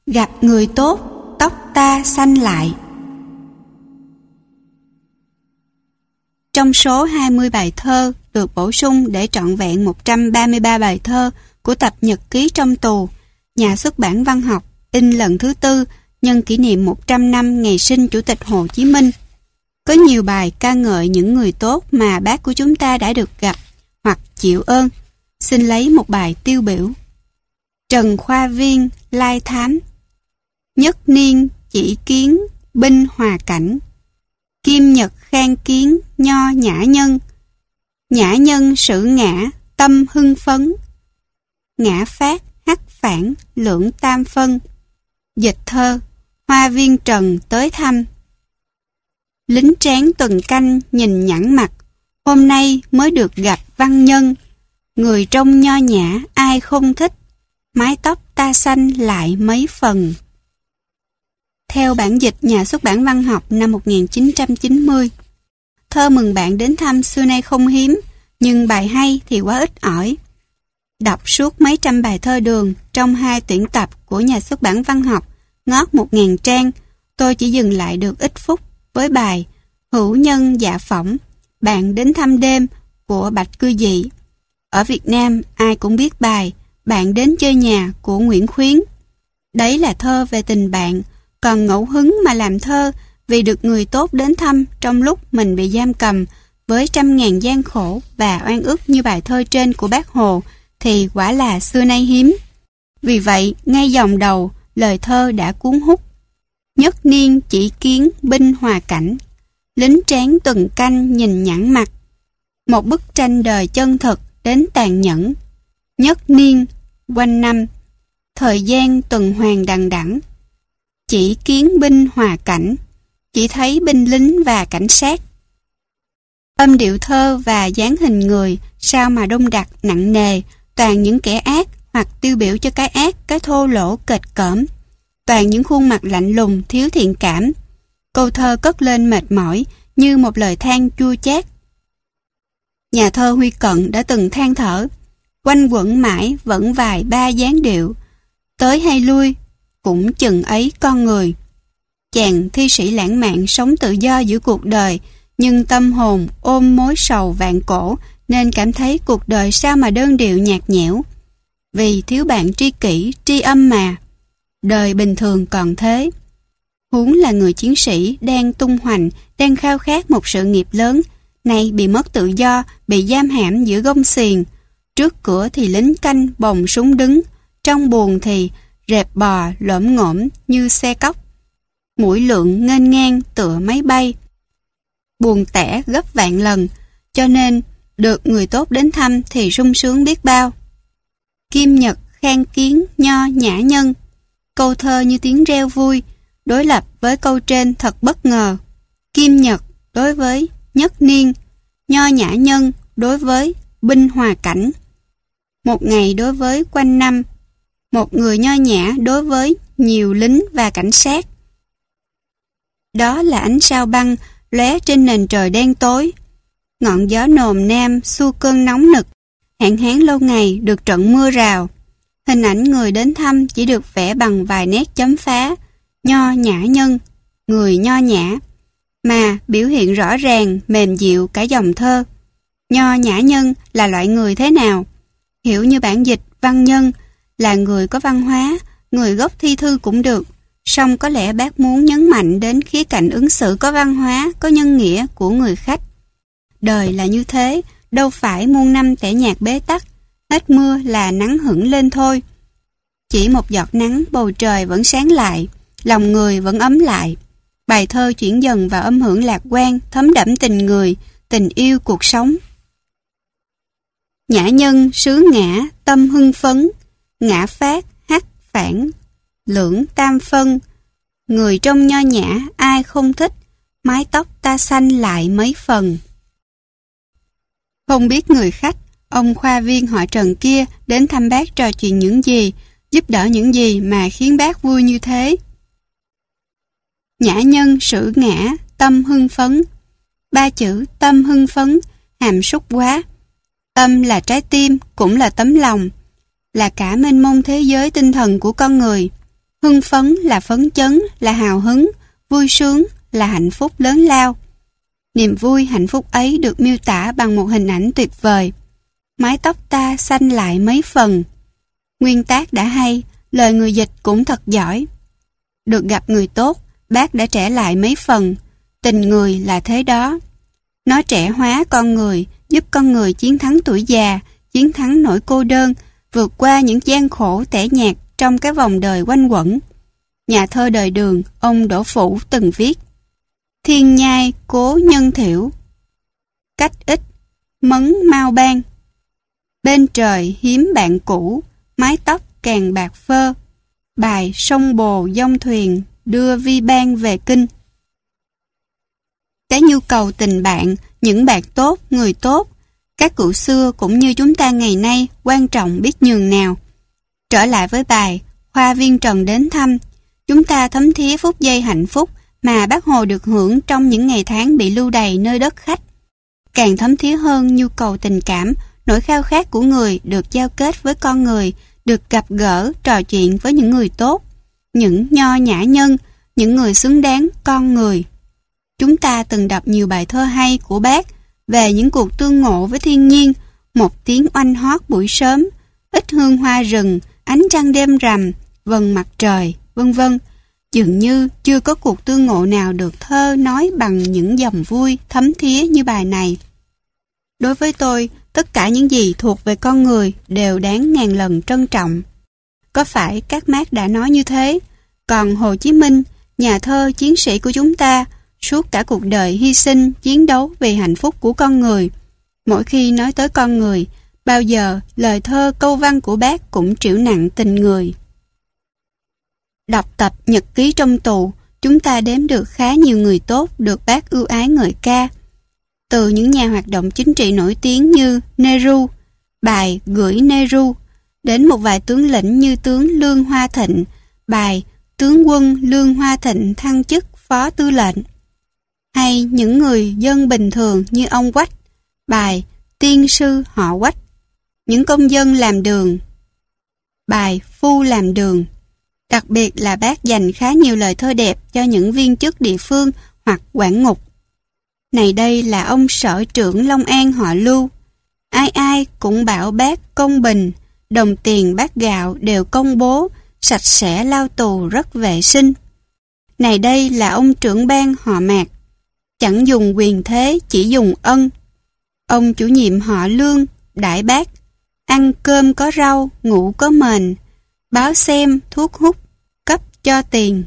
Gặp người tốt, tóc ta xanh lại. Trong số 20 bài thơ được bổ sung để trọn vẹn 133 bài thơ của tập Nhật ký trong tù, nhà xuất bản Văn học in lần thứ 4 nhân kỷ niệm 100 năm ngày sinh Chủ tịch Hồ Chí Minh. Có nhiều bài ca ngợi những người tốt mà bác của chúng ta đã được gặp hoặc chịu ơn. Xin lấy một bài tiêu biểu. Trần Khoa Viên lai thám. Nhất niên chỉ kiến binh hòa cảnh. Kim nhật khang kiến nho nhã nhân. Nhã nhân sử ngã tâm hưng phấn. Ngã phát hắc phản lưỡng tam phân. Dịch thơ. Hoa viên trần tới thăm. Lính tráng tuần canh nhìn nhẵn mặt. Hôm nay mới được gặp văn nhân. Người trông nho nhã ai không thích. Mái tóc ta xanh lại mấy phần. Theo bản dịch nhà xuất bản Văn học năm 1990. Thơ mừng bạn đến thăm xưa nay không hiếm, nhưng bài hay thì quá ít ỏi. Đọc suốt mấy trăm bài thơ đường trong 2 tuyển tập của nhà xuất bản Văn học ngót 1000 trang, tôi chỉ dừng lại được ít phút với bài Hữu nhân dạ phỏng, bạn đến thăm đêm của Bạch Cư Dị. Ở Việt Nam ai cũng biết bài Bạn đến chơi nhà của Nguyễn Khuyến. Đấy là thơ về tình bạn, còn ngẫu hứng mà làm thơ vì được người tốt đến thăm trong lúc mình bị giam cầm với trăm ngàn gian khổ và oan ức như bài thơ trên của bác Hồ thì quả là xưa nay hiếm. Vì vậy, ngay dòng đầu, lời thơ đã cuốn hút. Nhất niên chỉ kiến binh hòa cảnh, lính tráng tuần canh nhìn nhẵn mặt. Một bức tranh đời chân thực đến tàn nhẫn. Nhất niên, quanh năm, thời gian tuần hoàn đằng đẵng. Chỉ kiến binh hòa cảnh, chỉ thấy binh lính và cảnh sát. Âm điệu thơ và dáng hình người sao mà đông đặc nặng nề, toàn những kẻ ác hoặc tiêu biểu cho cái ác, cái thô lỗ kệch cỡm. Toàn những khuôn mặt lạnh lùng, thiếu thiện cảm. Câu thơ cất lên mệt mỏi như một lời than chua chát. Nhà thơ Huy Cận đã từng than thở, quanh quẩn mãi vẫn vài ba dáng điệu, tới hay lui cũng chừng ấy con người. Chàng thi sĩ lãng mạn sống tự do giữa cuộc đời, nhưng tâm hồn ôm mối sầu vạn cổ nên cảm thấy cuộc đời sao mà đơn điệu nhạt nhẽo. Vì thiếu bạn tri kỷ, tri âm mà. Đời bình thường còn thế. Huống là người chiến sĩ đang tung hoành, đang khao khát một sự nghiệp lớn, nay bị mất tự do, bị giam hãm giữa gông xiềng. Trước cửa thì lính canh bồng súng đứng, trong buồng thì rệp bò lổm ngổm như xe cóc. Mũi lượn nghênh ngang tựa máy bay. Buồn tẻ gấp vạn lần, cho nên được người tốt đến thăm thì sung sướng biết bao. Kim nhật khang kiến nho nhã nhân. Câu thơ như tiếng reo vui, đối lập với câu trên thật bất ngờ. Kim nhật đối với nhất niên, nho nhã nhân đối với binh hòa cảnh. Một ngày đối với quanh năm, một người nho nhã đối với nhiều lính và cảnh sát. Đó là ánh sao băng lóe trên nền trời đen tối. Ngọn gió nồm nam xua cơn nóng nực, hạn hán lâu ngày được trận mưa rào. Hình ảnh người đến thăm chỉ được vẽ bằng vài nét chấm phá. Nho nhã nhân, người nho nhã, mà biểu hiện rõ ràng mềm dịu cả dòng thơ. Nho nhã nhân là loại người thế nào? Hiểu như bản dịch văn nhân là người có văn hóa, người gốc thi thư cũng được. Song có lẽ bác muốn nhấn mạnh đến khía cạnh ứng xử có văn hóa, có nhân nghĩa của người khách. Đời là như thế, đâu phải muôn năm tẻ nhạt bế tắc, hết mưa là nắng hửng lên thôi. Chỉ một giọt nắng bầu trời vẫn sáng lại, lòng người vẫn ấm lại. Bài thơ chuyển dần vào âm hưởng lạc quan, thấm đẫm tình người, tình yêu cuộc sống. Nhã nhân sứ ngã, tâm hưng phấn, ngã phát, hắc phản, lưỡng tam phân. Người trông nho nhã ai không thích, mái tóc ta xanh lại mấy phần. Không biết người khách, ông khoa viên họ Trần kia đến thăm bác trò chuyện những gì, giúp đỡ những gì mà khiến bác vui như thế. Nhã nhân sử ngã, tâm hưng phấn. 3 chữ tâm hưng phấn hàm súc quá. Tâm là trái tim, cũng là tấm lòng, là cả mênh mông thế giới tinh thần của con người. Hưng phấn là phấn chấn, là hào hứng, vui sướng là hạnh phúc lớn lao. Niềm vui hạnh phúc ấy được miêu tả bằng một hình ảnh tuyệt vời. Mái tóc ta xanh lại mấy phần. Nguyên tác đã hay, lời người dịch cũng thật giỏi. Được gặp người tốt, bác đã trẻ lại mấy phần. Tình người là thế đó. Nó trẻ hóa con người, giúp con người chiến thắng tuổi già, chiến thắng nỗi cô đơn, vượt qua những gian khổ tẻ nhạt trong cái vòng đời quanh quẩn. Nhà thơ đời Đường, ông Đỗ Phủ từng viết: Thiên nhai cố nhân thiểu, cách ít mấn mau ban. Bên trời hiếm bạn cũ, mái tóc càng bạc phơ. Bài sông bồ dông thuyền đưa vi ban về kinh. Cái nhu cầu tình bạn, những bạn tốt, người tốt, các cụ xưa cũng như chúng ta ngày nay quan trọng biết nhường nào. Trở lại với bài Khoa Viên Trần đến thăm, chúng ta thấm thía phút giây hạnh phúc mà Bác Hồ được hưởng trong những ngày tháng bị lưu đày nơi đất khách. Càng thấm thía hơn nhu cầu tình cảm, nỗi khao khát của người được giao kết với con người, được gặp gỡ, trò chuyện với những người tốt, những nho nhã nhân, những người xứng đáng con người. Chúng ta từng đọc nhiều bài thơ hay của Bác về những cuộc tương ngộ với thiên nhiên, một tiếng oanh hót buổi sớm, ít hương hoa rừng, ánh trăng đêm rằm, vầng mặt trời, vân vân. Dường như chưa có cuộc tương ngộ nào được thơ nói bằng những dòng vui, thấm thía như bài này. Đối với tôi, tất cả những gì thuộc về con người đều đáng ngàn lần trân trọng. Có phải các Mác đã nói như thế? Còn Hồ Chí Minh, nhà thơ chiến sĩ của chúng ta, suốt cả cuộc đời hy sinh, chiến đấu vì hạnh phúc của con người. Mỗi khi nói tới con người, bao giờ lời thơ câu văn của Bác cũng trĩu nặng tình người. Đọc tập nhật ký trong tù, chúng ta đếm được khá nhiều người tốt được Bác ưu ái ngợi ca. Từ những nhà hoạt động chính trị nổi tiếng như Nehru, bài Gửi Nehru, đến một vài tướng lĩnh như tướng Lương Hoa Thịnh, bài Tướng quân Lương Hoa Thịnh thăng chức phó tư lệnh. Hay những người dân bình thường như ông Quách, bài Tiên sư họ Quách. Những công dân làm đường, bài Phu làm đường. Đặc biệt là Bác dành khá nhiều lời thơ đẹp cho những viên chức địa phương hoặc quản ngục. Này đây là ông sở trưởng Long An họ Lưu. Ai ai cũng bảo Bác công bình, đồng tiền bát gạo đều công bố, sạch sẽ lao tù rất vệ sinh. Này đây là ông trưởng ban họ Mạc, chẳng dùng quyền thế chỉ dùng ân. Ông chủ nhiệm họ Lương, đãi Bác, ăn cơm có rau, ngủ có mền, báo xem, thuốc hút, cấp cho tiền.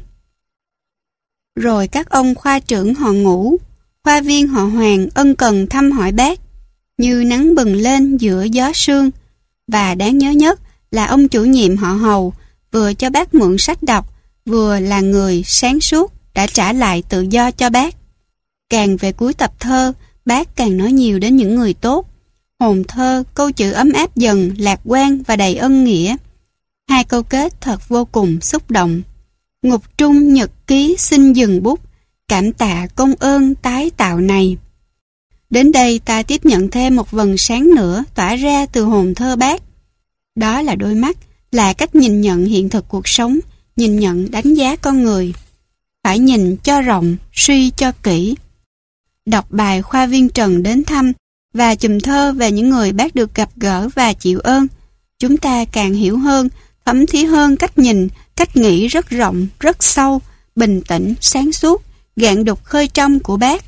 Rồi các ông khoa trưởng họ Ngũ, khoa viên họ Hoàng ân cần thăm hỏi Bác, như nắng bừng lên giữa gió sương. Và đáng nhớ nhất là ông chủ nhiệm họ Hầu, vừa cho Bác mượn sách đọc, vừa là người sáng suốt đã trả lại tự do cho Bác. Càng về cuối tập thơ, Bác càng nói nhiều đến những người tốt. Hồn thơ, câu chữ ấm áp dần, lạc quan và đầy ân nghĩa. Hai câu kết thật vô cùng xúc động. Ngục trung nhật ký xin dừng bút, cảm tạ công ơn tái tạo này. Đến đây ta tiếp nhận thêm một vầng sáng nữa tỏa ra từ hồn thơ Bác. Đó là đôi mắt, là cách nhìn nhận hiện thực cuộc sống, nhìn nhận đánh giá con người. Phải nhìn cho rộng, suy cho kỹ. Đọc bài Khoa Viên Trần đến thăm và chùm thơ về những người Bác được gặp gỡ và chịu ơn, chúng ta càng hiểu hơn, thấm thía hơn cách nhìn, cách nghĩ rất rộng, rất sâu, bình tĩnh, sáng suốt, gạn đục khơi trong của Bác.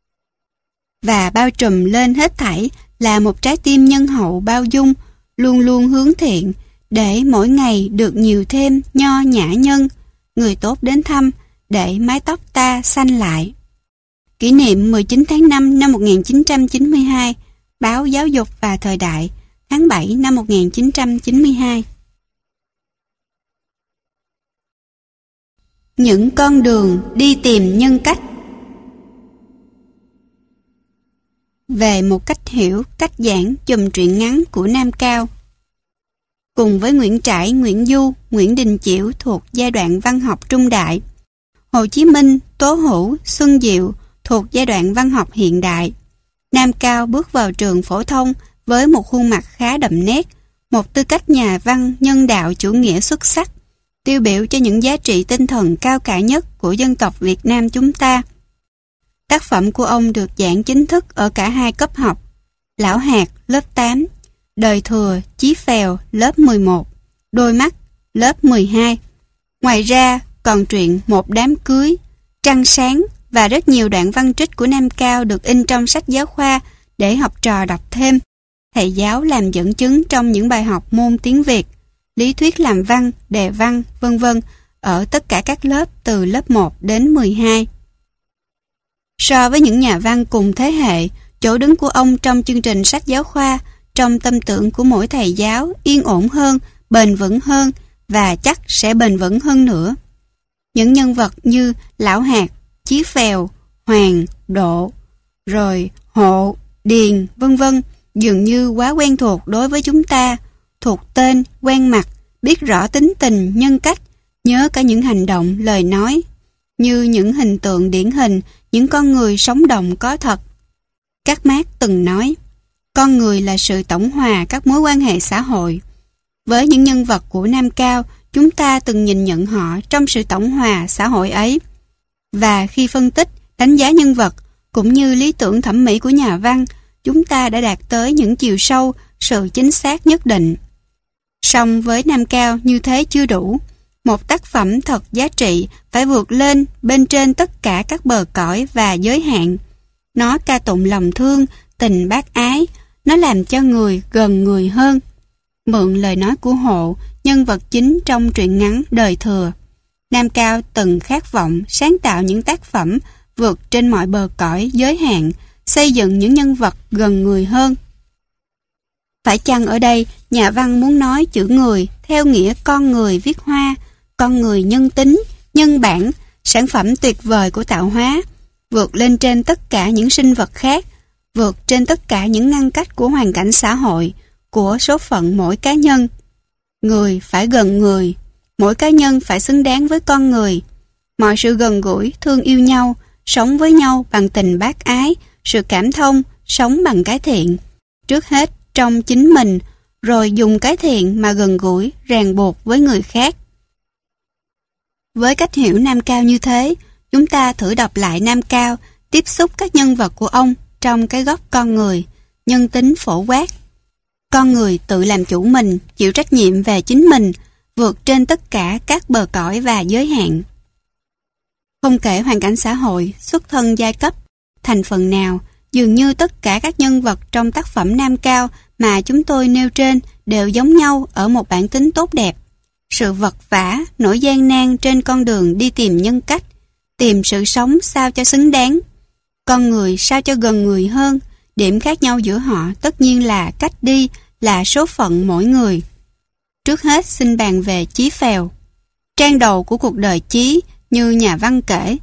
Và bao trùm lên hết thảy là một trái tim nhân hậu bao dung, luôn luôn hướng thiện, để mỗi ngày được nhiều thêm nho nhã nhân, người tốt đến thăm, để mái tóc ta xanh lại. Kỷ niệm 19 tháng 5 năm 1992, báo Giáo dục và Thời đại, tháng 7 năm 1992. Những con đường đi tìm nhân cách. Về một cách hiểu, cách giảng chùm truyện ngắn của Nam Cao. Cùng với Nguyễn Trãi, Nguyễn Du, Nguyễn Đình Chiểu thuộc giai đoạn văn học trung đại, Hồ Chí Minh, Tố Hữu, Xuân Diệu thuộc giai đoạn văn học hiện đại, Nam Cao bước vào trường phổ thông với một khuôn mặt khá đậm nét, một tư cách nhà văn nhân đạo chủ nghĩa xuất sắc, tiêu biểu cho những giá trị tinh thần cao cả nhất của dân tộc Việt Nam chúng ta. Tác phẩm của ông được giảng chính thức ở cả hai cấp học, Lão Hạt lớp 8, Đời Thừa Chí Phèo lớp 11, Đôi Mắt lớp 12. Ngoài ra còn truyện Một Đám Cưới, Trăng Sáng và rất nhiều đoạn văn trích của Nam Cao được in trong sách giáo khoa để học trò đọc thêm. Thầy giáo làm dẫn chứng trong những bài học môn tiếng Việt, lý thuyết làm văn, đề văn, vân vân ở tất cả các lớp từ lớp 1 đến 12. So với những nhà văn cùng thế hệ, chỗ đứng của ông trong chương trình sách giáo khoa, trong tâm tưởng của mỗi thầy giáo yên ổn hơn, bền vững hơn và chắc sẽ bền vững hơn nữa. Những nhân vật như Lão Hạt, Chí Phèo, Hoàng, Độ, rồi Hộ, Điền, vân vân dường như quá quen thuộc đối với chúng ta, thuộc tên, quen mặt, biết rõ tính tình, nhân cách, nhớ cả những hành động, lời nói, như những hình tượng điển hình, những con người sống động có thật. Các Mác từng nói, con người là sự tổng hòa các mối quan hệ xã hội. Với những nhân vật của Nam Cao, chúng ta từng nhìn nhận họ trong sự tổng hòa xã hội ấy. Và khi phân tích, đánh giá nhân vật, cũng như lý tưởng thẩm mỹ của nhà văn, chúng ta đã đạt tới những chiều sâu, sự chính xác nhất định. Song với Nam Cao như thế chưa đủ. Một tác phẩm thật giá trị phải vượt lên bên trên tất cả các bờ cõi và giới hạn. Nó ca tụng lòng thương, tình bác ái, nó làm cho người gần người hơn. Mượn lời nói của Hộ, nhân vật chính trong truyện ngắn Đời Thừa, Nam Cao từng khát vọng sáng tạo những tác phẩm vượt trên mọi bờ cõi giới hạn, xây dựng những nhân vật gần người hơn. Phải chăng ở đây nhà văn muốn nói chữ người theo nghĩa con người viết hoa, con người nhân tính, nhân bản, sản phẩm tuyệt vời của tạo hóa, vượt lên trên tất cả những sinh vật khác, vượt trên tất cả những ngăn cách của hoàn cảnh xã hội, của số phận mỗi cá nhân. Người phải gần người, mỗi cá nhân phải xứng đáng với con người. Mọi sự gần gũi, thương yêu nhau, sống với nhau bằng tình bác ái, sự cảm thông, sống bằng cái thiện. Trước hết trong chính mình, rồi dùng cái thiện mà gần gũi, ràng buộc với người khác. Với cách hiểu Nam Cao như thế, chúng ta thử đọc lại Nam Cao, tiếp xúc các nhân vật của ông trong cái góc con người, nhân tính phổ quát. Con người tự làm chủ mình, chịu trách nhiệm về chính mình, vượt trên tất cả các bờ cõi và giới hạn. Không kể hoàn cảnh xã hội, xuất thân giai cấp, thành phần nào, dường như tất cả các nhân vật trong tác phẩm Nam Cao mà chúng tôi nêu trên đều giống nhau ở một bản tính tốt đẹp. Sự vật vã, nỗi gian nan trên con đường đi tìm nhân cách, tìm sự sống sao cho xứng đáng. Con người sao cho gần người hơn, điểm khác nhau giữa họ tất nhiên là cách đi, là số phận mỗi người. Trước hết xin bàn về Chí Phèo. Trang đầu của cuộc đời Chí, như nhà văn kể,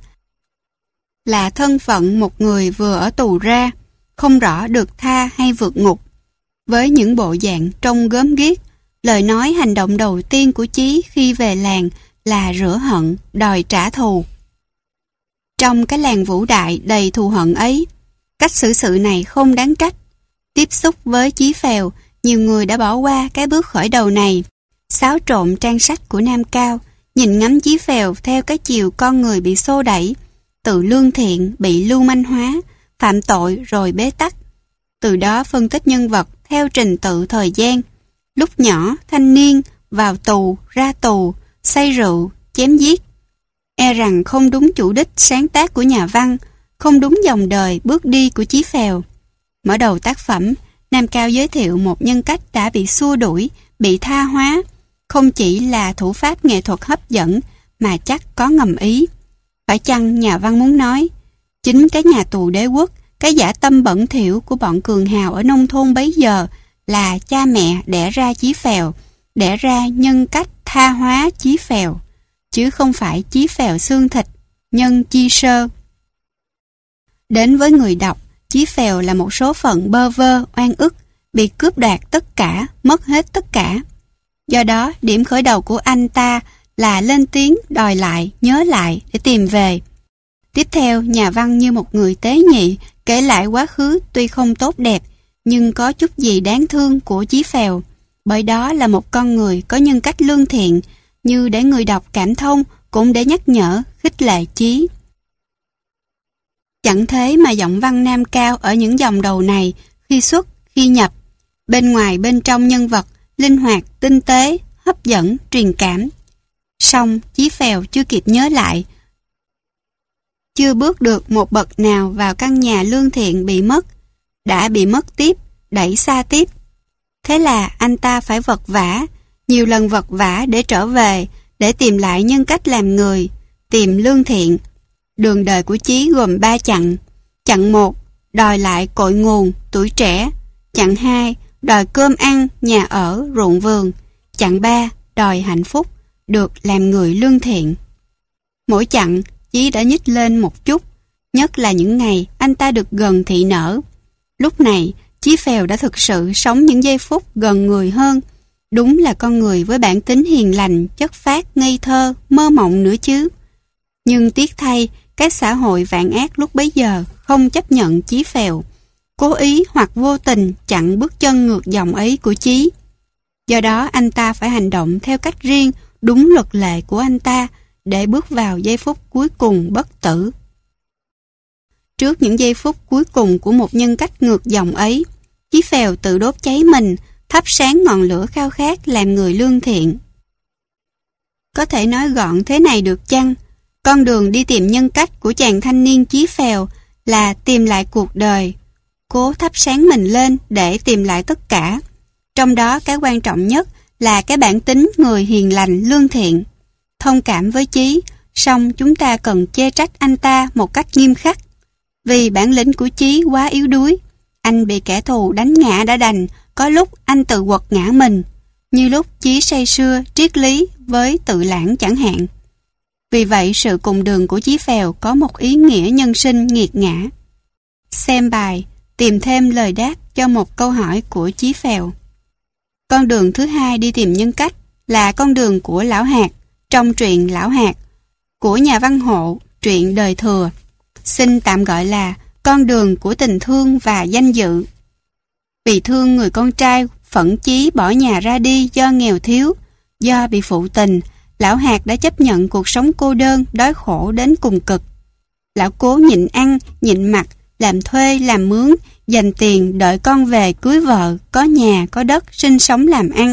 là thân phận một người vừa ở tù ra, không rõ được tha hay vượt ngục. Với những bộ dạng trông gớm ghiếc, lời nói hành động đầu tiên của Chí khi về làng là rửa hận, đòi trả thù. Trong cái làng Vũ Đại đầy thù hận ấy, cách xử sự này không đáng trách. Tiếp xúc với Chí Phèo, nhiều người đã bỏ qua cái bước khởi đầu này, xáo trộn trang sách của Nam Cao, nhìn ngắm Chí Phèo theo cái chiều con người bị xô đẩy, tự lương thiện bị lưu manh hóa, phạm tội rồi bế tắc. Từ đó phân tích nhân vật theo trình tự thời gian, lúc nhỏ, thanh niên, vào tù, ra tù, say rượu, chém giết. E rằng không đúng chủ đích sáng tác của nhà văn, không đúng dòng đời bước đi của Chí Phèo. Mở đầu tác phẩm, Nam Cao giới thiệu một nhân cách đã bị xua đuổi, bị tha hóa, không chỉ là thủ pháp nghệ thuật hấp dẫn mà chắc có ngầm ý. Phải chăng nhà văn muốn nói, chính cái nhà tù đế quốc, cái dã tâm bẩn thỉu của bọn cường hào ở nông thôn bấy giờ là cha mẹ đẻ ra Chí Phèo, đẻ ra nhân cách tha hóa Chí Phèo, chứ không phải Chí Phèo xương thịt, nhân chi sơ. Đến với người đọc, Chí Phèo là một số phận bơ vơ, oan ức, bị cướp đoạt tất cả, mất hết tất cả. Do đó, điểm khởi đầu của anh ta là lên tiếng đòi lại, nhớ lại để tìm về. Tiếp theo, nhà văn như một người tế nhị kể lại quá khứ tuy không tốt đẹp, nhưng có chút gì đáng thương của Chí Phèo. Bởi đó là một con người có nhân cách lương thiện, như để người đọc cảm thông, cũng để nhắc nhở, khích lệ Chí. Chẳng thế mà giọng văn nam cao ở những dòng đầu này, khi xuất, khi nhập, bên ngoài bên trong nhân vật, linh hoạt, tinh tế, hấp dẫn, truyền cảm. Song Chí Phèo chưa kịp nhớ lại, chưa bước được một bậc nào vào căn nhà lương thiện bị mất, đã bị mất tiếp, đẩy xa tiếp. Thế là anh ta phải vật vã, nhiều lần vật vã để trở về, để tìm lại nhân cách làm người, tìm lương thiện. Đường đời của Chí gồm 3 chặng. Chặng 1, đòi lại cội nguồn, tuổi trẻ. Chặng 2, đòi cơm ăn, nhà ở, ruộng vườn. Chặng 3, đòi hạnh phúc, được làm người lương thiện. Mỗi chặng, Chí đã nhích lên một chút, nhất là những ngày anh ta được gần thị nở. Lúc này, Chí Phèo đã thực sự sống những giây phút gần người hơn. Đúng là con người với bản tính hiền lành, chất phác, ngây thơ, mơ mộng nữa chứ. Nhưng tiếc thay, cái xã hội vạn ác lúc bấy giờ không chấp nhận Chí Phèo, cố ý hoặc vô tình chặn bước chân ngược dòng ấy của Chí. Do đó anh ta phải hành động theo cách riêng, đúng luật lệ của anh ta, để bước vào giây phút cuối cùng bất tử. Trước những giây phút cuối cùng của một nhân cách ngược dòng ấy, Chí Phèo tự đốt cháy mình, thắp sáng ngọn lửa khao khát làm người lương thiện. Có thể nói gọn thế này được chăng? Con đường đi tìm nhân cách của chàng thanh niên Chí Phèo là tìm lại cuộc đời, cố thắp sáng mình lên để tìm lại tất cả. Trong đó cái quan trọng nhất là cái bản tính người hiền lành lương thiện. Thông cảm với Chí, song chúng ta cần chê trách anh ta một cách nghiêm khắc. Vì bản lĩnh của Chí quá yếu đuối, anh bị kẻ thù đánh ngã đã đành, có lúc anh tự quật ngã mình, như lúc Chí say sưa triết lý với tự lãng chẳng hạn. Vì vậy sự cùng đường của Chí Phèo có một ý nghĩa nhân sinh nghiệt ngã. Xem bài, tìm thêm lời đáp cho một câu hỏi của Chí Phèo. Con đường thứ hai đi tìm nhân cách là con đường của Lão Hạt trong truyện Lão Hạt, của nhà văn Hộ, truyện đời thừa. Xin tạm gọi là con đường của tình thương và danh dự. Vì thương người con trai phẫn chí bỏ nhà ra đi do nghèo thiếu, do bị phụ tình, Lão Hạt đã chấp nhận cuộc sống cô đơn, đói khổ đến cùng cực. Lão cố nhịn ăn, nhịn mặc, làm thuê, làm mướn, dành tiền đợi con về cưới vợ, có nhà, có đất, sinh sống làm ăn.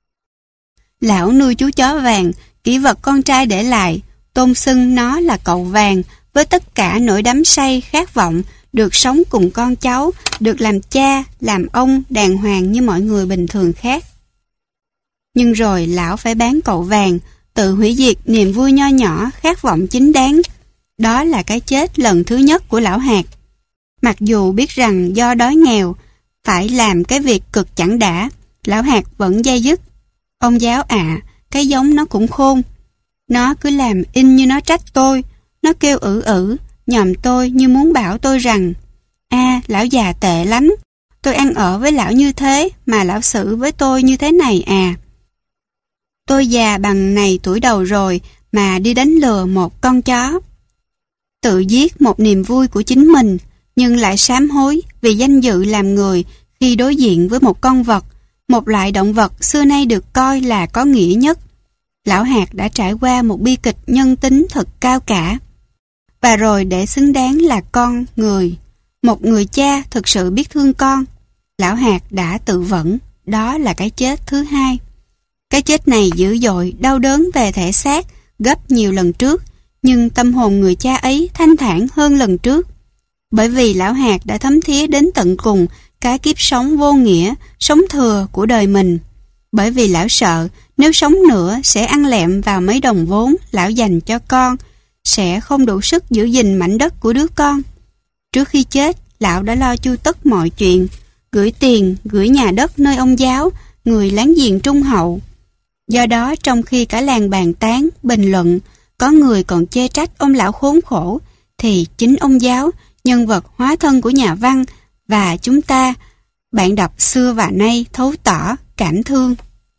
Lão nuôi chú chó vàng, kỷ vật con trai để lại, tôn xưng nó là cậu vàng, với tất cả nỗi đắm say, khát vọng, được sống cùng con cháu, được làm cha, làm ông, đàng hoàng như mọi người bình thường khác. Nhưng rồi lão phải bán cậu vàng, tự hủy diệt niềm vui nho nhỏ, khát vọng chính đáng. Đó là cái chết lần thứ nhất của Lão Hạt. Mặc dù biết rằng do đói nghèo, phải làm cái việc cực chẳng đã, Lão Hạt vẫn day dứt. Ông giáo ạ, cái giống nó cũng khôn. Nó cứ làm in như nó trách tôi, nó kêu nhòm tôi như muốn bảo tôi rằng lão già tệ lắm, tôi ăn ở với lão như thế mà lão xử với tôi như thế này à. Tôi già bằng này tuổi đầu rồi mà đi đánh lừa một con chó. Tự giết một niềm vui của chính mình, nhưng lại sám hối vì danh dự làm người khi đối diện với một con vật, một loại động vật xưa nay được coi là có nghĩa nhất. Lão Hạt đã trải qua một bi kịch nhân tính thật cao cả. Và rồi để xứng đáng là con người, một người cha thực sự biết thương con, Lão Hạt đã tự vẫn. Đó là cái chết thứ hai. Cái chết này dữ dội, đau đớn về thể xác gấp nhiều lần trước, nhưng tâm hồn người cha ấy thanh thản hơn lần trước. Bởi vì Lão Hạt đã thấm thía đến tận cùng cái kiếp sống vô nghĩa, sống thừa của đời mình. Bởi vì lão sợ nếu sống nữa sẽ ăn lẹm vào mấy đồng vốn lão dành cho con, sẽ không đủ sức giữ gìn mảnh đất của đứa con. Trước khi chết, lão đã lo chu tất mọi chuyện, gửi tiền, gửi nhà đất nơi ông giáo, người láng giềng trung hậu. Do đó trong khi cả làng bàn tán, bình luận, có người còn chê trách ông lão khốn khổ, thì chính ông giáo, nhân vật hóa thân của nhà văn, và chúng ta, bạn đọc xưa và nay thấu tỏ, cảm thương.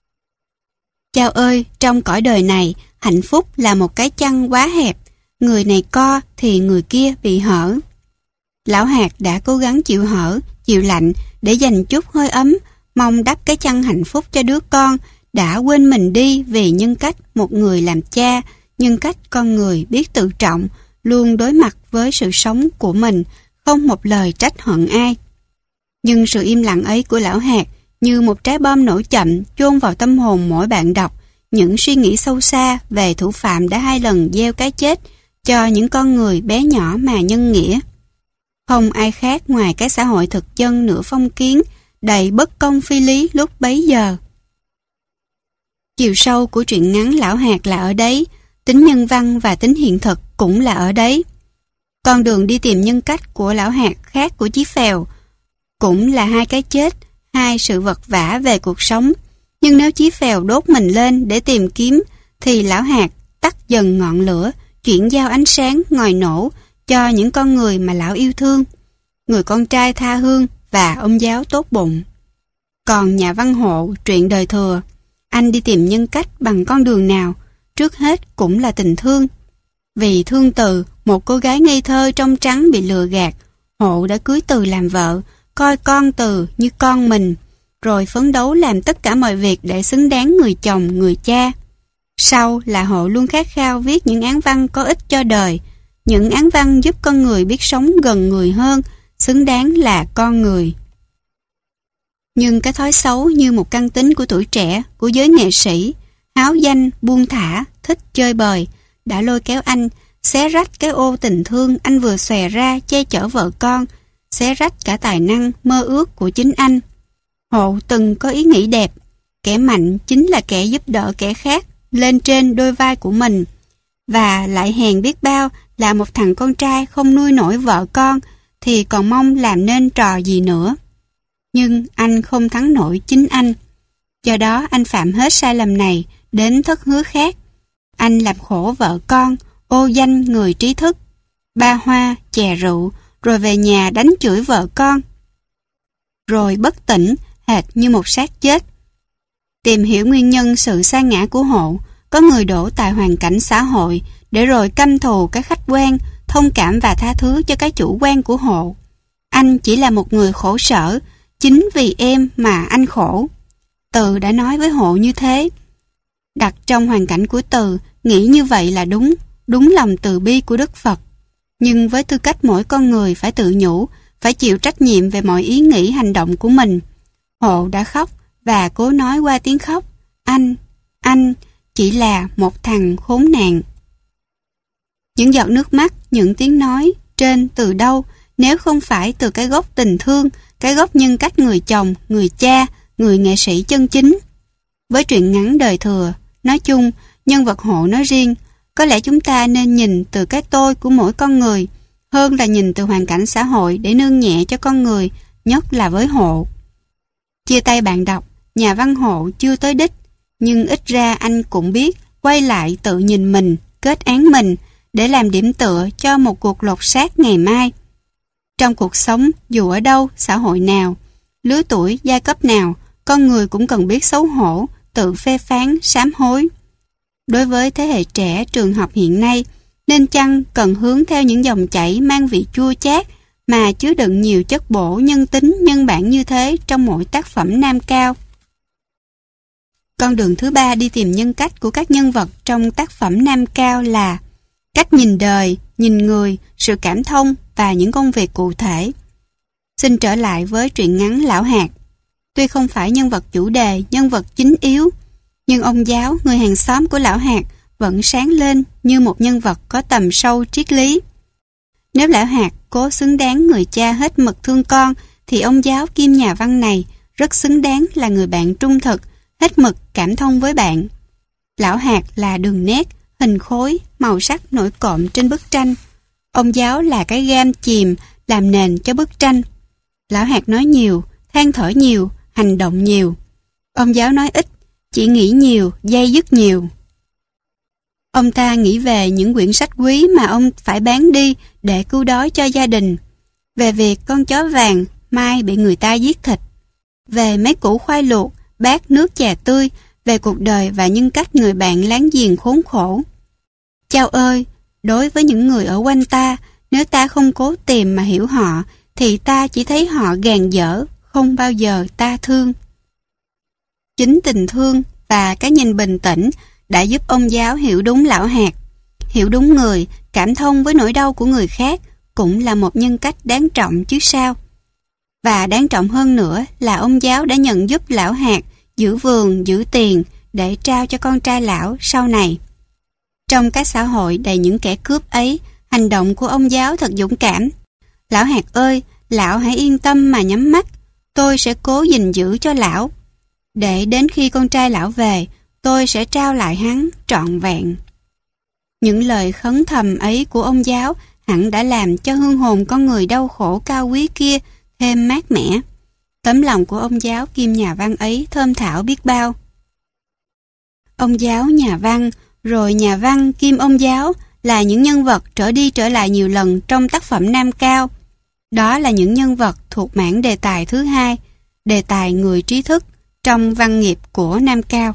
Chao ơi, trong cõi đời này, hạnh phúc là một cái chăn quá hẹp, người này co thì người kia bị hở. Lão Hạt đã cố gắng chịu hở, chịu lạnh để dành chút hơi ấm, mong đắp cái chăn hạnh phúc cho đứa con, đã quên mình đi vì nhân cách một người làm cha, nhân cách con người biết tự trọng, luôn đối mặt với sự sống của mình, không một lời trách hận ai. Nhưng sự im lặng ấy của Lão Hạt như một trái bom nổ chậm chôn vào tâm hồn mỗi bạn đọc những suy nghĩ sâu xa về thủ phạm đã 2 lần gieo cái chết cho những con người bé nhỏ mà nhân nghĩa. Không ai khác ngoài cái xã hội thực dân nửa phong kiến, đầy bất công phi lý lúc bấy giờ. Chiều sâu của truyện ngắn Lão Hạt là ở đấy, tính nhân văn và tính hiện thực cũng là ở đấy. Con đường đi tìm nhân cách của Lão Hạt khác của Chí Phèo cũng là 2 cái chết, 2 sự vật vã về cuộc sống. Nhưng nếu Chí Phèo đốt mình lên để tìm kiếm, thì Lão Hạt tắt dần ngọn lửa, chuyển giao ánh sáng ngòi nổ cho những con người mà Lão yêu thương, người con trai tha hương và ông giáo tốt bụng. Còn nhà văn Hộ truyện đời thừa, anh đi tìm nhân cách bằng con đường nào, trước hết cũng là tình thương. Vì thương Từ, một cô gái ngây thơ trong trắng bị lừa gạt, Hộ đã cưới Từ làm vợ, coi con Từ như con mình, rồi phấn đấu làm tất cả mọi việc để xứng đáng người chồng, người cha. Sau là Hộ luôn khát khao viết những án văn có ích cho đời, những án văn giúp con người biết sống gần người hơn, xứng đáng là con người. Nhưng cái thói xấu như một căn tính của tuổi trẻ, của giới nghệ sĩ, háo danh, buông thả, thích chơi bời, đã lôi kéo anh, xé rách cái ô tình thương anh vừa xòe ra che chở vợ con, xé rách cả tài năng, mơ ước của chính anh. Hộ từng có ý nghĩ đẹp, kẻ mạnh chính là kẻ giúp đỡ kẻ khác lên trên đôi vai của mình, và lại hèn biết bao là một thằng con trai không nuôi nổi vợ con thì còn mong làm nên trò gì nữa. Nhưng anh không thắng nổi chính anh. Do đó anh phạm hết sai lầm này đến thất hứa khác. Anh làm khổ vợ con, ô danh người trí thức, ba hoa, chè rượu, rồi về nhà đánh chửi vợ con. Rồi bất tỉnh, hệt như một xác chết. Tìm hiểu nguyên nhân sự sa ngã của Hộ, có người đổ tại hoàn cảnh xã hội, để rồi căm thù cái khách quan, thông cảm và tha thứ cho cái chủ quan của Hộ. Anh chỉ là một người khổ sở, chính vì em mà anh khổ. Từ đã nói với Hộ như thế. Đặt trong hoàn cảnh của Từ, nghĩ như vậy là đúng, đúng lòng từ bi của Đức Phật. Nhưng với tư cách mỗi con người phải tự nhủ, phải chịu trách nhiệm về mọi ý nghĩ hành động của mình. Hộ đã khóc và cố nói qua tiếng khóc, anh chỉ là một thằng khốn nạn. Những giọt nước mắt, những tiếng nói trên từ đâu nếu không phải từ cái gốc tình thương, cái gốc nhân cách người chồng, người cha, người nghệ sĩ chân chính. Với truyện ngắn đời thừa, nói chung, nhân vật Hộ nói riêng, có lẽ chúng ta nên nhìn từ cái tôi của mỗi con người, hơn là nhìn từ hoàn cảnh xã hội để nương nhẹ cho con người, nhất là với Hộ. Chia tay bạn đọc, nhà văn Hộ chưa tới đích, nhưng ít ra anh cũng biết quay lại tự nhìn mình, kết án mình, để làm điểm tựa cho một cuộc lột xác ngày mai. Trong cuộc sống, dù ở đâu, xã hội nào, lứa tuổi, giai cấp nào, con người cũng cần biết xấu hổ, tự phê phán, sám hối. Đối với thế hệ trẻ trường học hiện nay, nên chăng cần hướng theo những dòng chảy mang vị chua chát mà chứa đựng nhiều chất bổ nhân tính nhân bản như thế trong mỗi tác phẩm nam cao. Con đường thứ ba đi tìm nhân cách của các nhân vật trong tác phẩm nam cao là cách nhìn đời, nhìn người, sự cảm thông và những công việc cụ thể. Xin trở lại với truyện ngắn Lão Hạt. Tuy không phải nhân vật chủ đề, nhân vật chính yếu, nhưng ông giáo, người hàng xóm của Lão Hạt vẫn sáng lên như một nhân vật có tầm sâu triết lý. Nếu Lão Hạt cố xứng đáng người cha hết mực thương con, thì ông giáo kim nhà văn này rất xứng đáng là người bạn trung thực, hết mực cảm thông với bạn. Lão Hạt là đường nét, hình khối, màu sắc nổi cộm trên bức tranh. Ông giáo là cái gam chìm làm nền cho bức tranh. Lão Hạt nói nhiều, than thở nhiều, hành động nhiều. Ông giáo nói ít, chỉ nghĩ nhiều, day dứt nhiều. Ông ta nghĩ về những quyển sách quý mà ông phải bán đi để cứu đói cho gia đình. Về việc con chó vàng mai bị người ta giết thịt. Về mấy củ khoai luộc, bát nước chè tươi, về cuộc đời và nhân cách người bạn láng giềng khốn khổ. Chao ơi, đối với những người ở quanh ta, nếu ta không cố tìm mà hiểu họ, thì ta chỉ thấy họ gàn dở, không bao giờ ta thương. Chính tình thương và cái nhìn bình tĩnh đã giúp ông Giáo hiểu đúng Lão Hạt. Hiểu đúng người, cảm thông với nỗi đau của người khác cũng là một nhân cách đáng trọng chứ sao. Và đáng trọng hơn nữa là ông Giáo đã nhận giúp Lão Hạt giữ vườn, giữ tiền để trao cho con trai lão sau này. Trong cái xã hội đầy những kẻ cướp ấy, hành động của ông Giáo thật dũng cảm. Lão Hạt ơi, lão hãy yên tâm mà nhắm mắt, tôi sẽ cố gìn giữ cho lão. Để đến khi con trai lão về, tôi sẽ trao lại hắn trọn vẹn. Những lời khấn thầm ấy của ông Giáo hẳn đã làm cho hương hồn con người đau khổ cao quý kia thêm mát mẻ. Tấm lòng của ông Giáo kim nhà văn ấy thơm thảo biết bao. Ông Giáo nhà văn, rồi nhà văn kim ông Giáo là những nhân vật trở đi trở lại nhiều lần trong tác phẩm Nam Cao. Đó là những nhân vật thuộc mảng đề tài thứ hai, đề tài người trí thức trong văn nghiệp của Nam Cao.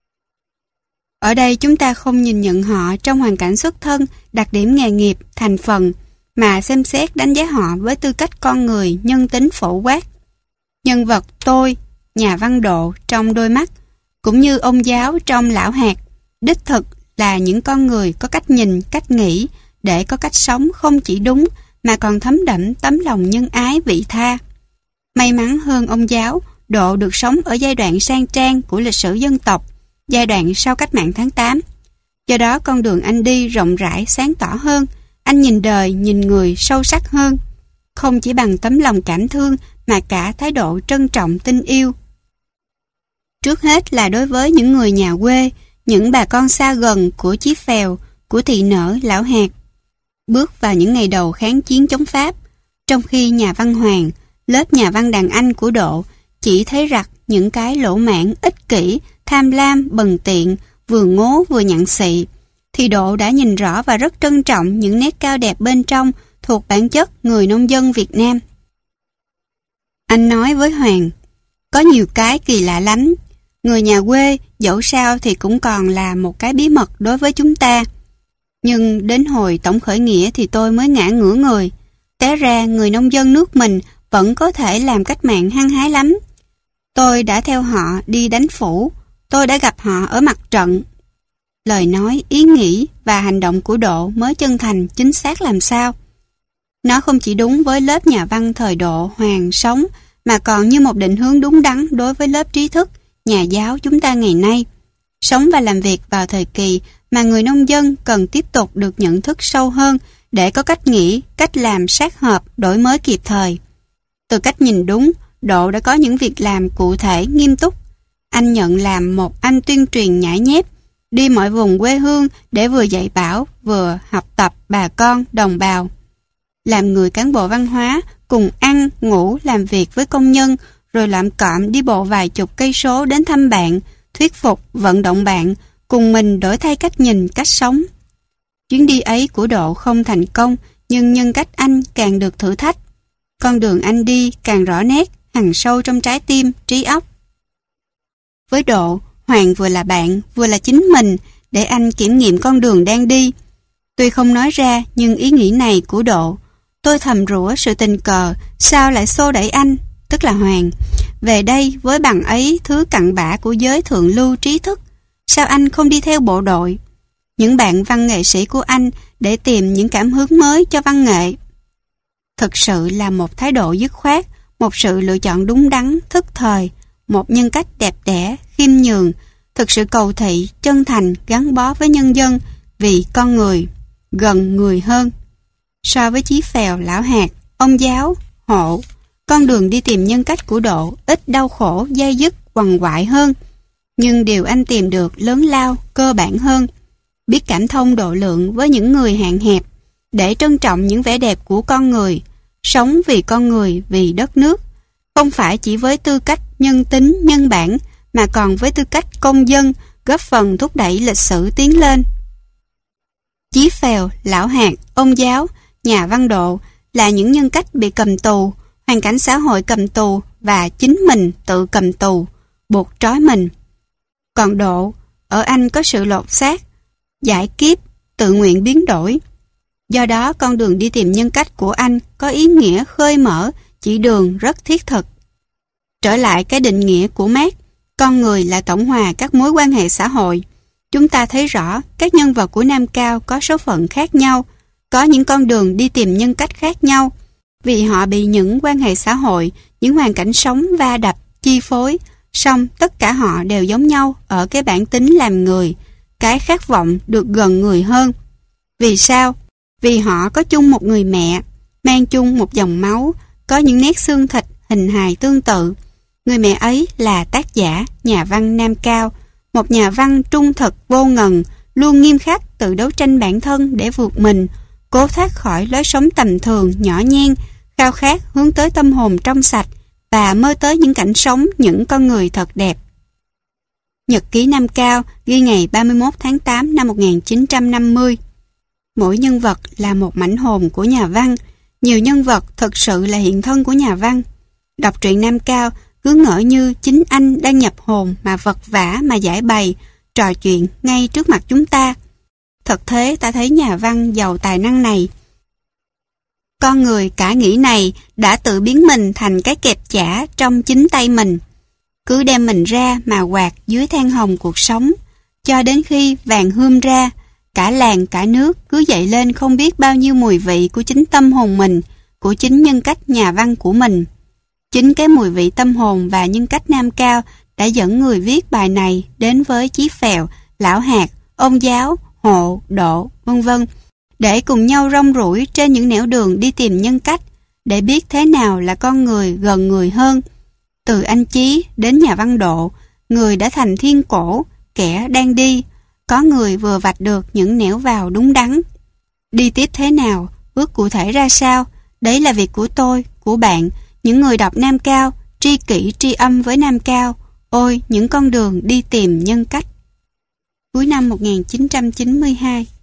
Ở đây chúng ta không nhìn nhận họ trong hoàn cảnh xuất thân, đặc điểm nghề nghiệp, thành phần, mà xem xét đánh giá họ với tư cách con người nhân tính phổ quát. Nhân vật tôi, nhà văn Độ trong Đôi mắt, cũng như ông Giáo trong Lão Hạt, đích thực là những con người có cách nhìn, cách nghĩ, để có cách sống không chỉ đúng mà còn thấm đẫm tấm lòng nhân ái vị tha. May mắn hơn ông Giáo, Độ được sống ở giai đoạn sang trang của lịch sử dân tộc, giai đoạn sau cách mạng tháng 8. Do đó con đường anh đi rộng rãi, sáng tỏ hơn, anh nhìn đời, nhìn người sâu sắc hơn, không chỉ bằng tấm lòng cảm thương mà cả thái độ trân trọng tin yêu. Trước hết là đối với những người nhà quê, những bà con xa gần của Chí Phèo, của thị nở Lão Hạt. Bước vào những ngày đầu kháng chiến chống Pháp, trong khi nhà văn Hoàng, lớp nhà văn đàn anh của Độ, chỉ thấy rặt những cái lỗ mãng, ích kỷ, tham lam, bần tiện, vừa ngố vừa nhặn xị, thì Độ đã nhìn rõ và rất trân trọng những nét cao đẹp bên trong thuộc bản chất người nông dân Việt Nam. Anh nói với Hoàng, có nhiều cái kỳ lạ lắm. Người nhà quê, dẫu sao thì cũng còn là một cái bí mật đối với chúng ta. Nhưng đến hồi tổng khởi nghĩa thì tôi mới ngã ngửa người. Té ra người nông dân nước mình vẫn có thể làm cách mạng hăng hái lắm. Tôi đã theo họ đi đánh phủ. Tôi đã gặp họ ở mặt trận. Lời nói, ý nghĩ và hành động của Độ mới chân thành, chính xác làm sao. Nó không chỉ đúng với lớp nhà văn thời Độ, Hoàng sống, mà còn như một định hướng đúng đắn đối với lớp trí thức, nhà giáo chúng ta ngày nay. Sống và làm việc vào thời kỳ mà người nông dân cần tiếp tục được nhận thức sâu hơn để có cách nghĩ, cách làm sát hợp, đổi mới kịp thời. Từ cách nhìn đúng, Độ đã có những việc làm cụ thể, nghiêm túc. Anh nhận làm một anh tuyên truyền nhãi nhép, đi mọi vùng quê hương để vừa dạy bảo, vừa học tập bà con, đồng bào. Làm người cán bộ văn hóa, cùng ăn, ngủ, làm việc với công nhân, rồi lạm cọm đi bộ vài chục cây số đến thăm bạn, thuyết phục, vận động bạn, cùng mình đổi thay cách nhìn, cách sống. Chuyến đi ấy của Độ không thành công, nhưng nhân cách anh càng được thử thách. Con đường anh đi càng rõ nét, hằn sâu trong trái tim, trí óc. Với Độ, Hoàng vừa là bạn, vừa là chính mình, để anh kiểm nghiệm con đường đang đi. Tuy không nói ra, nhưng ý nghĩ này của Độ, tôi thầm rủa sự tình cờ, sao lại xô đẩy anh, tức là Hoàng, về đây với bằng ấy thứ cặn bã của giới thượng lưu trí thức. Sao anh không đi theo bộ đội, những bạn văn nghệ sĩ của anh, để tìm những cảm hứng mới cho văn nghệ? Thực sự là một thái độ dứt khoát, một sự lựa chọn đúng đắn, thức thời, một nhân cách đẹp đẽ, khiêm nhường, thực sự cầu thị, chân thành, gắn bó với nhân dân, vì con người, gần người hơn. So với Chí Phèo, Lão Hạt, ông Giáo, Hộ, con đường đi tìm nhân cách của Độ ít đau khổ, dai dứt, quằn quại hơn. Nhưng điều anh tìm được lớn lao, cơ bản hơn. Biết cảm thông độ lượng với những người hạn hẹp, để trân trọng những vẻ đẹp của con người, sống vì con người, vì đất nước. Không phải chỉ với tư cách nhân tính, nhân bản, mà còn với tư cách công dân, góp phần thúc đẩy lịch sử tiến lên. Chí Phèo, Lão Hạt, ông Giáo, nhà văn Độ là những nhân cách bị cầm tù, hoàn cảnh xã hội cầm tù và chính mình tự cầm tù, buộc trói mình. Còn Độ, ở anh có sự lột xác, giải kiếp, tự nguyện biến đổi. Do đó con đường đi tìm nhân cách của anh có ý nghĩa khơi mở, chỉ đường rất thiết thực. Trở lại cái định nghĩa của Mác, Con người là tổng hòa các mối quan hệ xã hội. Chúng ta thấy rõ các nhân vật của Nam Cao có số phận khác nhau, có những con đường đi tìm nhân cách khác nhau, vì họ bị những quan hệ xã hội, những hoàn cảnh sống va đập, chi phối, song tất cả họ đều giống nhau ở cái bản tính làm người, cái khát vọng được gần người hơn. Vì sao? Vì họ có chung một người mẹ, mang chung một dòng máu, có những nét xương thịt, hình hài tương tự. Người mẹ ấy là tác giả, nhà văn Nam Cao, một nhà văn trung thực vô ngần, luôn nghiêm khắc tự đấu tranh bản thân để vượt mình, cố thoát khỏi lối sống tầm thường, nhỏ nhen, khao khát hướng tới tâm hồn trong sạch và mơ tới những cảnh sống, những con người thật đẹp. Nhật ký Nam Cao ghi ngày 31 tháng 8 năm 1950. Mỗi nhân vật là một mảnh hồn của nhà văn, nhiều nhân vật thực sự là hiện thân của nhà văn. Đọc truyện Nam Cao cứ ngỡ như chính anh đang nhập hồn mà vật vã mà giải bày, trò chuyện ngay trước mặt chúng ta. Thật thế ta thấy nhà văn giàu tài năng này. Con người cả nghĩ này đã tự biến mình thành cái kẹp chả trong chính tay mình. Cứ đem mình ra mà quạt dưới than hồng cuộc sống, cho đến khi vàng hươm ra, cả làng cả nước cứ dậy lên không biết bao nhiêu mùi vị của chính tâm hồn mình, của chính nhân cách nhà văn của mình. Chính cái mùi vị tâm hồn và nhân cách Nam Cao đã dẫn người viết bài này đến với Chí Phèo, Lão Hạt, Ông Giáo, Hộ, Độ, vân vân, để cùng nhau rong ruổi trên những nẻo đường đi tìm nhân cách, để biết thế nào là con người gần người hơn. Từ anh Chí đến nhà văn Độ, người đã thành thiên cổ, kẻ đang đi, có người vừa vạch được những nẻo vào đúng đắn. Đi tiếp thế nào, bước cụ thể ra sao, đấy là việc của tôi, của bạn, những người đọc Nam Cao, tri kỷ tri âm với Nam Cao. Ôi, những con đường đi tìm nhân cách. Cuối năm 1992.